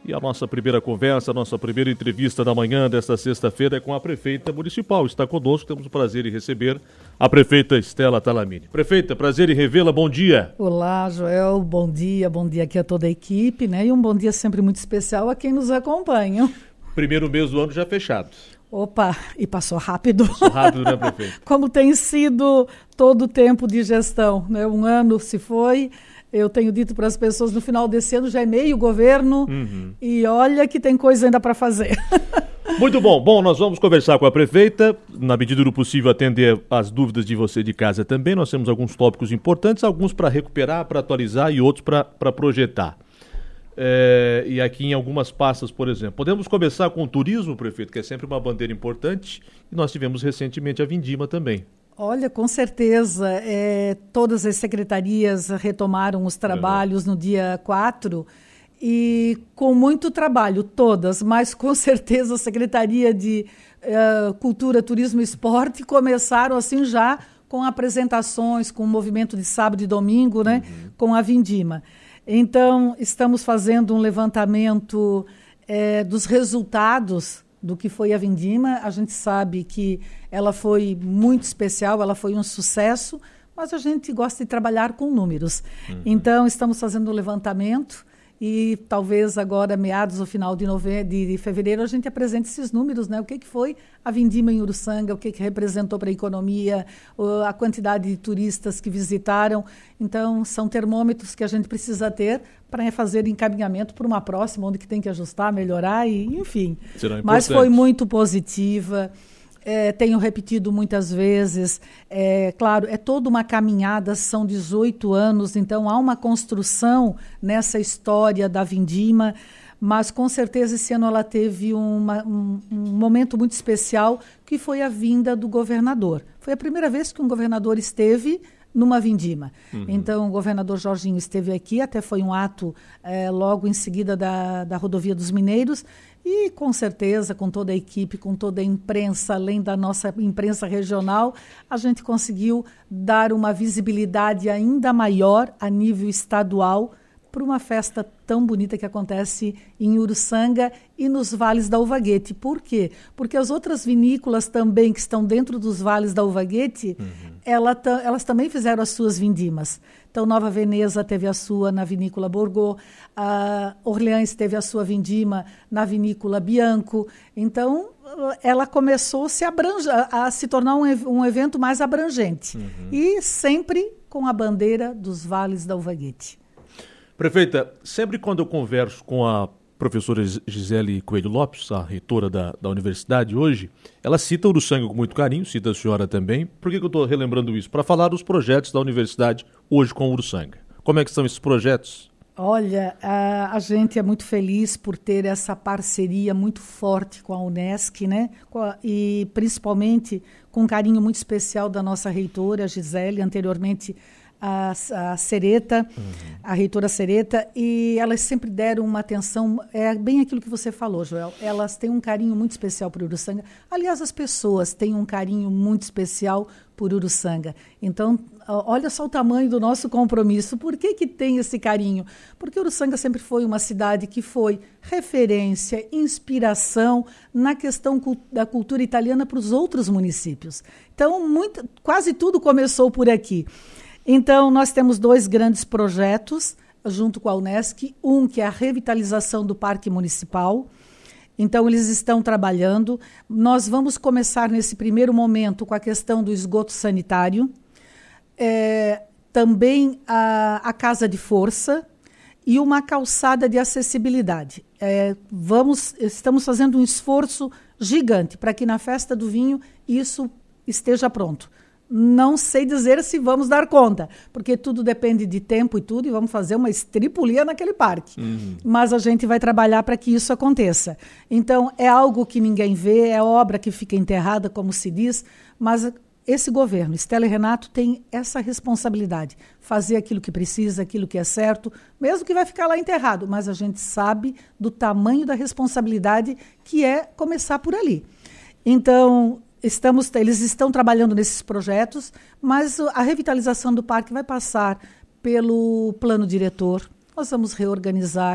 E a nossa primeira conversa, a nossa primeira entrevista da manhã desta sexta-feira é com a prefeita municipal. Está conosco, temos o prazer em receber a prefeita Estela Talamini. Prefeita, prazer em revê-la, bom dia. Olá, Joel, bom dia aqui a toda a equipe, né? E um bom dia sempre muito especial a quem nos acompanha. Primeiro mês do ano já fechado. Opa, e passou rápido. Passou rápido, né, prefeita? Como tem sido todo o tempo de gestão, né? Um ano se foi. Eu tenho dito para as pessoas, no final desse ano já é meio governo e olha que tem coisa ainda para fazer. Muito bom. Bom, nós vamos conversar com a prefeita, na medida do possível atender as dúvidas de você de casa também. Nós temos alguns tópicos importantes, alguns para recuperar, para atualizar e outros para projetar. E aqui em algumas pastas, por exemplo. Podemos começar com o turismo, prefeito, que é sempre uma bandeira importante, e nós tivemos recentemente a Vindima também. Olha, com certeza, todas as secretarias retomaram os trabalhos no dia 4 e com muito trabalho, todas, mas com certeza a Secretaria de Cultura, Turismo e Esporte começaram assim já com apresentações, com o movimento de sábado e domingo, né, com a Vindima. Então, estamos fazendo um levantamento dos resultados do que foi a Vindima. A gente sabe que ela foi muito especial, ela foi um sucesso, mas a gente gosta de trabalhar com números. Então, estamos fazendo um levantamento e talvez agora, meados ou final de fevereiro, a gente apresente esses números, né? O que foi a Vindima em Uruçanga, o que representou para a economia, a quantidade de turistas que visitaram. Então, são termômetros que a gente precisa ter para fazer encaminhamento para uma próxima, onde que tem que ajustar, melhorar, e enfim. Mas foi muito positiva. Tenho repetido muitas vezes, claro, é toda uma caminhada, são 18 anos, então há uma construção nessa história da Vindima, mas com certeza esse ano ela teve um momento muito especial, que foi a vinda do governador. Foi a primeira vez que um governador esteve numa Vindima. Então, o governador Jorginho esteve aqui, até foi um ato logo em seguida da Rodovia dos Mineiros, e com certeza, com toda a equipe, com toda a imprensa, além da nossa imprensa regional, a gente conseguiu dar uma visibilidade ainda maior a nível estadual para uma festa tão bonita que acontece em Uruçanga e nos vales da Uvaguete. Por quê? Porque as outras vinícolas também que estão dentro dos vales da Uvaguete, elas também fizeram as suas vindimas. Então, Nova Veneza teve a sua na Vinícola Borgô, a Orleans teve a sua vindima na Vinícola Bianco. Então, ela começou a se tornar um evento mais abrangente. E sempre com a bandeira dos vales da Uvaguete. Prefeita, sempre quando eu converso com a professora Gisele Coelho Lopes, a reitora da universidade hoje, ela cita Uruçanga com muito carinho, cita a senhora também. Por que eu estou relembrando isso? Para falar dos projetos da universidade hoje com Uruçanga. Como é que são esses projetos? Olha, a gente é muito feliz por ter essa parceria muito forte com a Unesc, né? E principalmente com um carinho muito especial da nossa reitora, a Gisele, anteriormente a Sereta, a reitora Sereta, e elas sempre deram uma atenção, bem aquilo que você falou, Joel, elas têm um carinho muito especial por Uruçanga. Aliás, as pessoas têm um carinho muito especial por Uruçanga. Então, olha só o tamanho do nosso compromisso. Por que tem esse carinho? Porque Uruçanga sempre foi uma cidade que foi referência, inspiração na questão da cultura italiana para os outros municípios. Então, quase tudo começou por aqui. Então, nós temos 2 grandes projetos, junto com a Unesc, um que é a revitalização do Parque Municipal. Então, eles estão trabalhando. Nós vamos começar nesse primeiro momento com a questão do esgoto sanitário, também a Casa de Força e uma calçada de acessibilidade. Estamos fazendo um esforço gigante para que na Festa do Vinho isso esteja pronto. Não sei dizer se vamos dar conta, porque tudo depende de tempo e vamos fazer uma estripulia naquele parque. Mas a gente vai trabalhar para que isso aconteça. Então, é algo que ninguém vê, é obra que fica enterrada, como se diz, mas esse governo, Estela e Renato, tem essa responsabilidade, fazer aquilo que precisa, aquilo que é certo, mesmo que vai ficar lá enterrado, mas a gente sabe do tamanho da responsabilidade que é começar por ali. Então, eles estão trabalhando nesses projetos, mas a revitalização do parque vai passar pelo plano diretor. Nós vamos reorganizar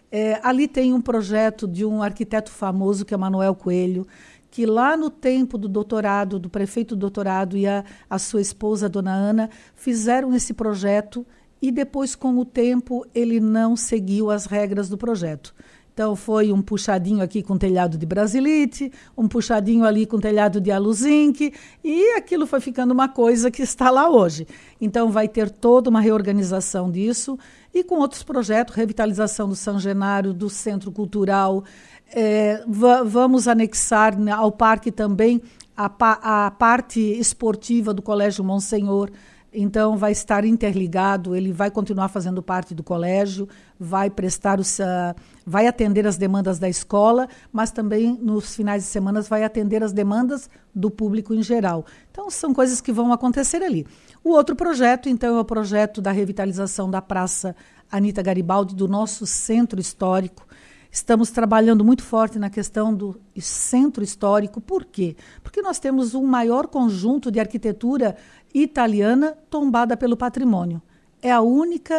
Ali tem um projeto de um arquiteto famoso, que é Manuel Coelho, que lá no tempo do doutorado, do prefeito do doutorado e a sua esposa, Dona Ana, fizeram esse projeto e depois, com o tempo, ele não seguiu as regras do projeto. Então, foi um puxadinho aqui com telhado de brasilite, um puxadinho ali com telhado de aluzinque, e aquilo foi ficando uma coisa que está lá hoje. Então, vai ter toda uma reorganização disso, e com outros projetos, revitalização do São Genaro, do Centro Cultural. Vamos anexar ao parque também a parte esportiva do Colégio Monsenhor. Então, vai estar interligado, ele vai continuar fazendo parte do colégio, vai atender as demandas da escola, mas também, nos finais de semana, vai atender as demandas do público em geral. Então, são coisas que vão acontecer ali. O outro projeto, então, é o projeto da revitalização da Praça Anita Garibaldi, do nosso centro histórico. Estamos trabalhando muito forte na questão do centro histórico. Por quê? Porque nós temos um maior conjunto de arquitetura italiana tombada pelo patrimônio. É a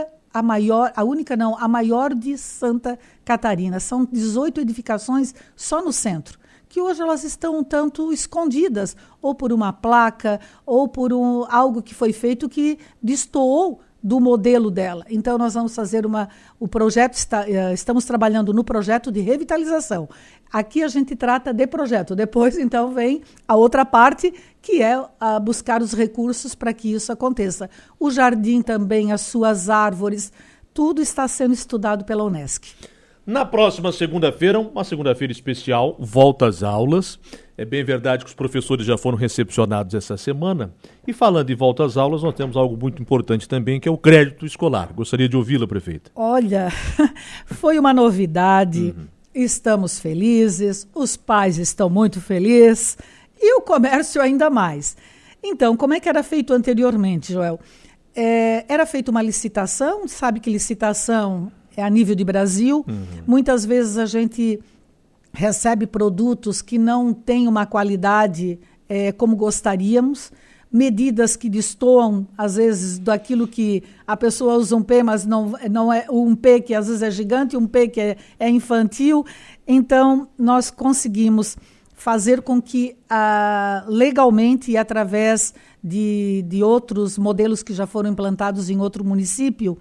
maior de Santa Catarina. São 18 edificações só no centro, que hoje elas estão um tanto escondidas, ou por uma placa, ou por algo que foi feito que destoou do modelo dela. Então, nós vamos fazer o projeto, estamos trabalhando no projeto de revitalização. Aqui a gente trata de projeto. Depois, então, vem a outra parte, que é buscar os recursos para que isso aconteça. O jardim também, as suas árvores, tudo está sendo estudado pela Unesc. Na próxima segunda-feira, uma segunda-feira especial, volta às aulas. É bem verdade que os professores já foram recepcionados essa semana. E falando em volta às aulas, nós temos algo muito importante também, que é o crédito escolar. Gostaria de ouvi-la, prefeita. Olha, foi uma novidade. Estamos felizes, os pais estão muito felizes e o comércio ainda mais. Então, como é que era feito anteriormente, Joel? Era feita uma licitação, sabe que licitação é a nível de Brasil. Muitas vezes a gente recebe produtos que não têm uma qualidade como gostaríamos, medidas que destoam, às vezes, daquilo que a pessoa usa um P, mas não é um P que às vezes é gigante, um P que é infantil. Então, nós conseguimos fazer com que, legalmente e através de outros modelos que já foram implantados em outro município,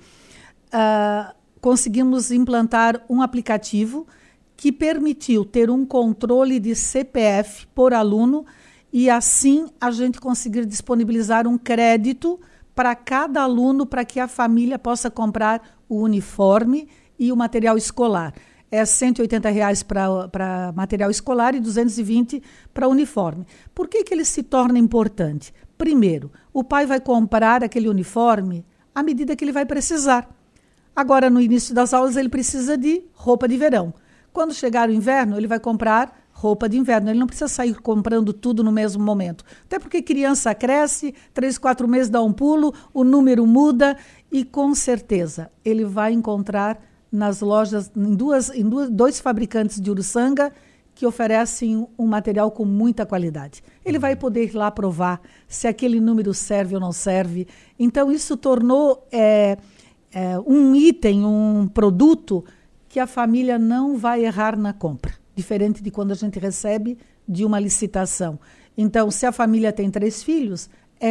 conseguimos implantar um aplicativo que permitiu ter um controle de CPF por aluno e, assim, a gente conseguir disponibilizar um crédito para cada aluno, para que a família possa comprar o uniforme e o material escolar. É R$ 180 para material escolar e R$ 220 para uniforme. Por que ele se torna importante? Primeiro, o pai vai comprar aquele uniforme à medida que ele vai precisar. Agora, no início das aulas, ele precisa de roupa de verão. Quando chegar o inverno, ele vai comprar roupa de inverno. Ele não precisa sair comprando tudo no mesmo momento. Até porque criança cresce, 3, 4 meses dá um pulo, o número muda e, com certeza, ele vai encontrar nas lojas, em dois fabricantes de Uruçanga que oferecem um material com muita qualidade. Ele vai poder ir lá provar se aquele número serve ou não serve. Então, isso tornou um item, um produto que a família não vai errar na compra, diferente de quando a gente recebe de uma licitação. Então, se a família tem 3 filhos, é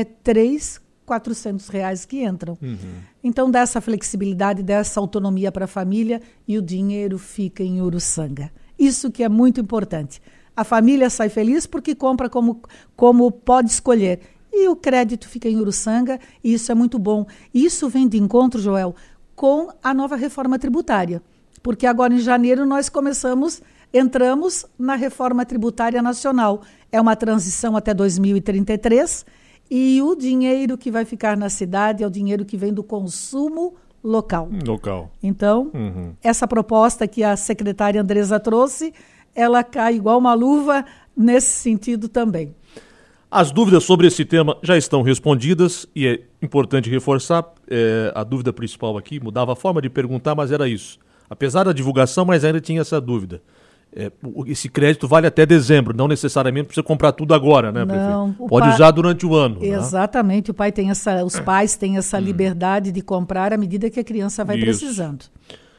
R$400 que entram. Então, dá essa flexibilidade, dessa autonomia para a família e o dinheiro fica em Uruçanga. Isso que é muito importante. A família sai feliz porque compra como pode escolher. E o crédito fica em Uruçanga e isso é muito bom. Isso vem de encontro, Joel, com a nova reforma tributária. Porque agora, em janeiro, nós entramos na reforma tributária nacional. É uma transição até 2033 e o dinheiro que vai ficar na cidade é o dinheiro que vem do consumo local. Então, essa proposta que a secretária Andresa trouxe, ela cai igual uma luva nesse sentido também. As dúvidas sobre esse tema já estão respondidas e é importante reforçar, a dúvida principal aqui, mudava a forma de perguntar, mas era isso. Apesar da divulgação, mas ainda tinha essa dúvida. Esse crédito vale até dezembro, não necessariamente precisa comprar tudo agora, né, prefeito? Pode usar durante o ano. Exatamente, né? Os pais têm essa liberdade de comprar à medida que a criança vai precisando.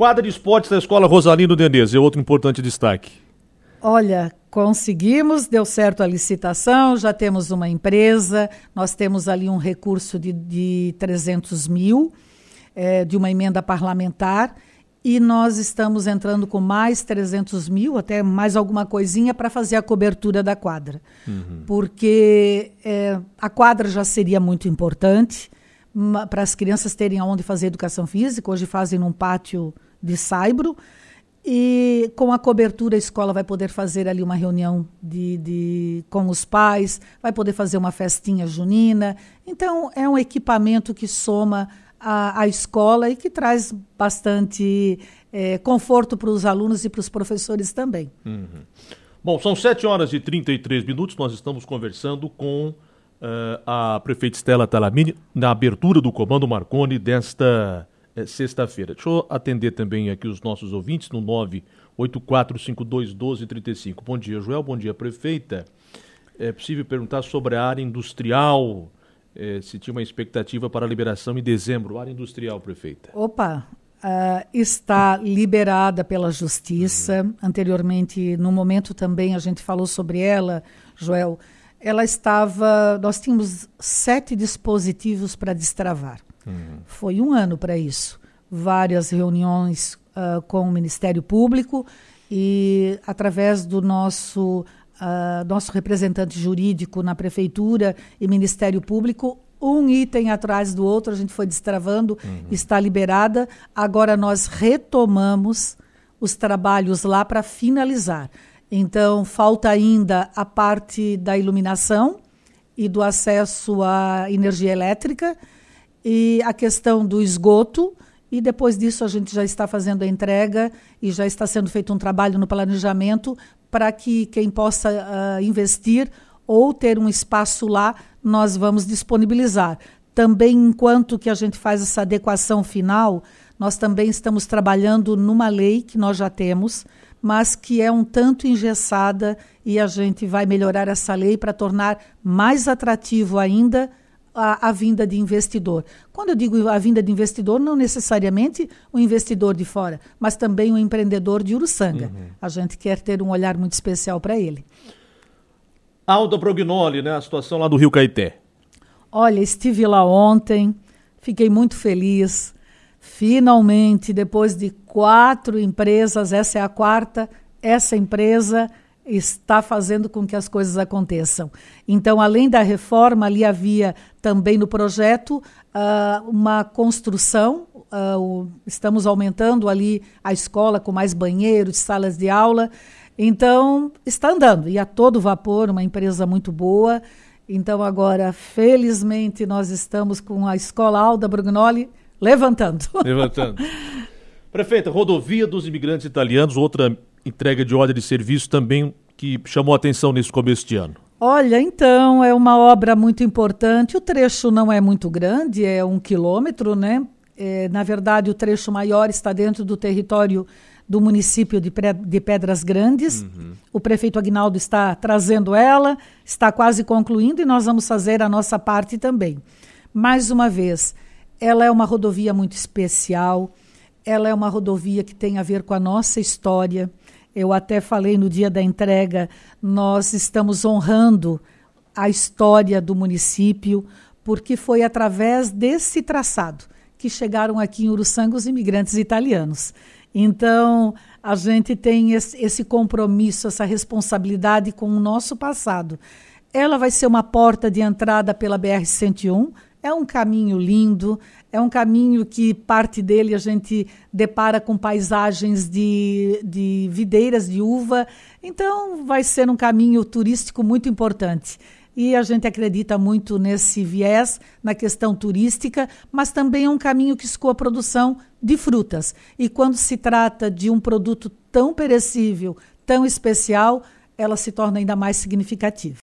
Quadra de esportes da Escola Rosalino Denez é outro importante destaque. Olha, conseguimos, deu certo a licitação, já temos uma empresa, nós temos ali um recurso de 300 mil, de uma emenda parlamentar, e nós estamos entrando com mais 300 mil, até mais alguma coisinha, para fazer a cobertura da quadra. Porque a quadra já seria muito importante para as crianças terem onde fazer educação física, hoje fazem num pátio de saibro, e com a cobertura a escola vai poder fazer ali uma reunião com os pais, vai poder fazer uma festinha junina. Então, é um equipamento que soma a escola e que traz bastante conforto para os alunos e para os professores também. Bom, são 7h33, nós estamos conversando com a prefeita Stella Talamini na abertura do Comando Marconi desta sexta-feira. Deixa eu atender também aqui os nossos ouvintes no 984521235. Bom dia, Joel. Bom dia, prefeita. É possível perguntar sobre a área industrial, se tinha uma expectativa para a liberação em dezembro. Área industrial, prefeita. Opa, está liberada pela Justiça. Anteriormente, no momento também, a gente falou sobre ela, Joel. Nós tínhamos 7 dispositivos para destravar. Foi um ano para isso. Várias reuniões com o Ministério Público e através do nosso representante jurídico na Prefeitura e Ministério Público, um item atrás do outro, a gente foi destravando, está liberada. Agora nós retomamos os trabalhos lá para finalizar. Então, falta ainda a parte da iluminação e do acesso à energia elétrica, e a questão do esgoto, e depois disso a gente já está fazendo a entrega e já está sendo feito um trabalho no planejamento para que quem possa investir ou ter um espaço lá, nós vamos disponibilizar. Também, enquanto que a gente faz essa adequação final, nós também estamos trabalhando numa lei que nós já temos, mas que é um tanto engessada, e a gente vai melhorar essa lei para tornar mais atrativo ainda a vinda de investidor. Quando eu digo a vinda de investidor, não necessariamente o investidor de fora, mas também o empreendedor de Uruçanga. A gente quer ter um olhar muito especial para ele. Alda Brognoli, né? A situação lá do Rio Caeté. Olha, estive lá ontem, fiquei muito feliz. Finalmente, depois de 4 empresas, essa é a 4ª, essa empresa está fazendo com que as coisas aconteçam. Então, além da reforma, ali havia também no projeto uma construção, estamos aumentando ali a escola com mais banheiros, salas de aula. Então, está andando, e a todo vapor, uma empresa muito boa. Então, agora, felizmente, nós estamos com a Escola Alda Brognoli levantando. Prefeita, rodovia dos imigrantes italianos, outra entrega de ordem de serviço também que chamou a atenção nesse começo de ano. Olha, então, é uma obra muito importante. O trecho não é muito grande, é 1 quilômetro, né? Na verdade, o trecho maior está dentro do território do município de Pedras Grandes. O prefeito Aguinaldo está trazendo ela, está quase concluindo, e nós vamos fazer a nossa parte também. Mais uma vez, ela é uma rodovia muito especial, ela é uma rodovia que tem a ver com a nossa história. Eu até falei no dia da entrega, nós estamos honrando a história do município, porque foi através desse traçado que chegaram aqui em Uruçanga os imigrantes italianos. Então, a gente tem esse compromisso, essa responsabilidade com o nosso passado. Ela vai ser uma porta de entrada pela BR-101, é um caminho lindo, é um caminho que parte dele a gente depara com paisagens de videiras de uva. Então, vai ser um caminho turístico muito importante. E a gente acredita muito nesse viés, na questão turística, mas também é um caminho que escoa a produção de frutas. E quando se trata de um produto tão perecível, tão especial, ela se torna ainda mais significativa.